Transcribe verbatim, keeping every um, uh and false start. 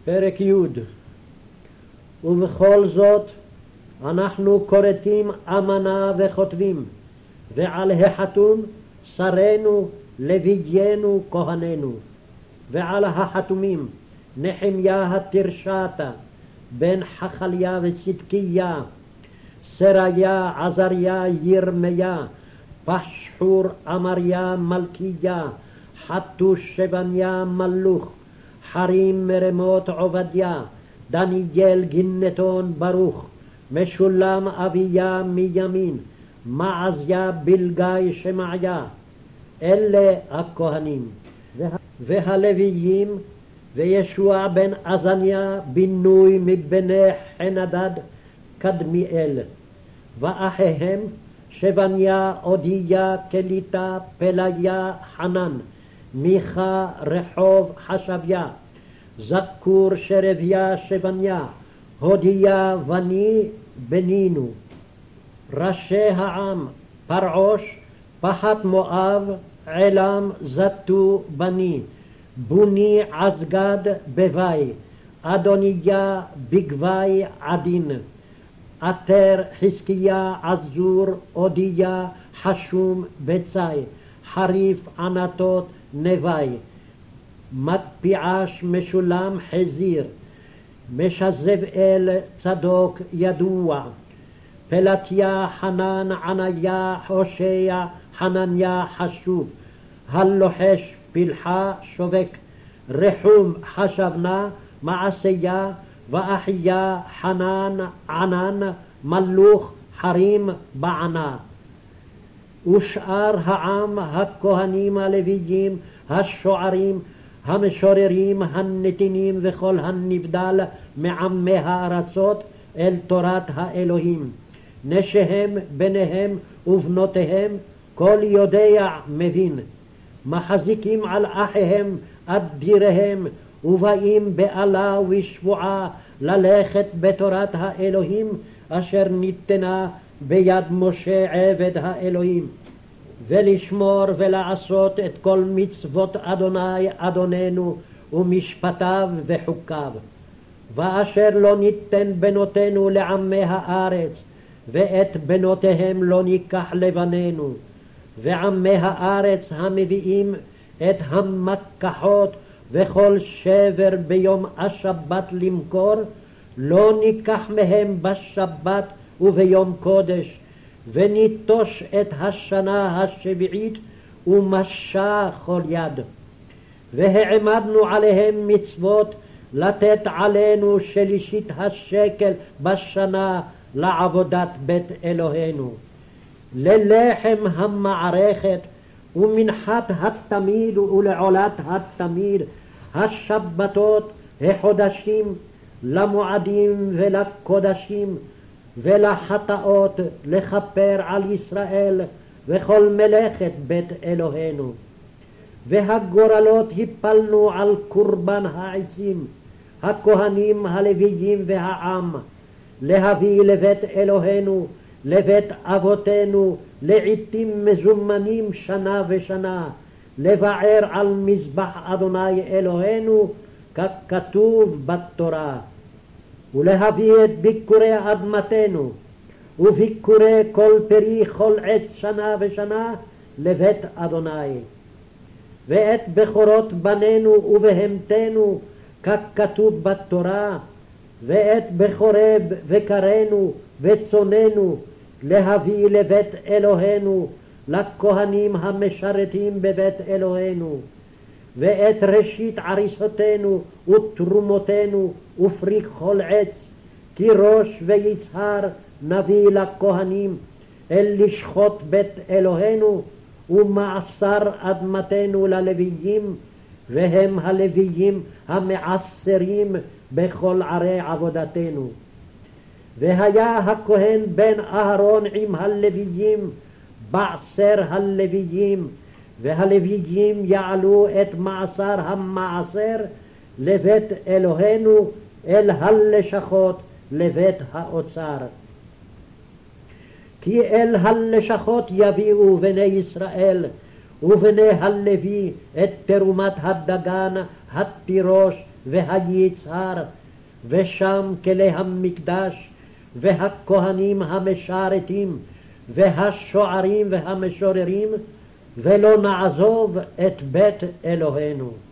פרק י' ובכל זאת אנחנו כורתים אמנה וכותבים, ועל החתום שרנו לוויינו כהננו, ועל החתומים נחמיה התרשתה בן חכליה וצדקיה, סריה עזריה ירמיה, פשחור אמריה מלכיה, חתוש שבניה מלוך, חרים מרמות עובדיה, דניאל גינתון ברוך, משולם אביה מימין, מעזיה בלגי שמעיה. אלה הכהנים. והלוויים וישוע בן עזניה בינוי מבני חנדד קדמיאל, ואחיהם שבניה אודיה קליטה פליה חנן, מיכה רחוב חשביה, זכור שרביה שבניה, הודיה בני בנינו. ראשי העם פרעוש פחת מואב עלם זתו בני, בוני עזגד בוואי, אדוניה בגוואי עדין, עטר חזקיה עזור אודיה חשום בצי, חריף ענתות נוואי, מקפיעש משולם חזיר, משזבאל צדוק ידוע, פלטיה חנן עניה הושע חנניה חשוב, הלוחש פלחה שובק, רחום חשבנה מעשיה, ואחיה חנן ענן מלוך חרים בענה. ושאר העם הכהנים הלוויים השוערים המשוררים הנתינים וכל הנבדל מעמי הארצות אל תורת האלוהים, נשיהם בניהם ובנותיהם כל יודע מבין, מחזיקים על אחיהם אדיריהם, ובאים באלה ושבועה ללכת בתורת האלוהים אשר ניתנה ביד משה עבד האלוהים, ולשמור ולעשות את כל מצוות אדוני אדוננו ומשפטיו וחוקיו. ואשר לא ניתן בנותינו לעמי הארץ, ואת בנותיהם לא ניקח לבנינו, ועמי הארץ המביאים את המקחות וכל שבר ביום השבת למכור, לא ניקח מהם בשבת וביום קודש, וניטוש את השנה השביעית ומשה כל יד. והעמדנו עליהם מצוות לתת עלינו שלישית השקל בשנה לעבודת בית אלוהינו, ללחם המערכת ומנחת התמיד ולעולת התמיד, השבתות, החודשים, למועדים ולקודשים ולחטאות, לכפר על ישראל וכל מלאכת בית אלוהינו. והגורלות הפלנו על קורבן העצים, הכהנים הלוויים והעם, להביא לבית אלוהינו, לבית אבותינו, לעתים מזומנים שנה ושנה, לבער על מזבח אדוני אלוהינו ככתוב בתורה, ולהביא את ביקורי אדמתנו וביקורי כל פרי כל עץ שנה ושנה לבית אדוני, ואת בכורות בנינו ובהמתנו ככתוב בתורה, ואת בכורי בקרנו וצוננו להביא לבית אלוהינו, לכהנים המשרתים בבית אלוהינו, ואת ראשית עריסותינו ותרומותינו ופרי כל עץ, כי ראש ויצהר נביא לכהנים אל לשחוט בית אלוהינו, ומעשר אדמתנו ללוויים, והם הלוויים המעשרים בכל ערי עבודתנו. והיה הכהן בן אהרון עם הלוויים בעשר הלוויים, והלוויים יעלו את מעשר המעשר לבית אלוהינו אל הלשכות לבית האוצר. כי אל הלשכות יביאו בני ישראל ובני הלוי את תרומת הדגן, התירוש והיצהר, ושם כלי המקדש, והכהנים המשרתים, והשוערים והמשוררים, ולא נעזוב את בית אלוהינו.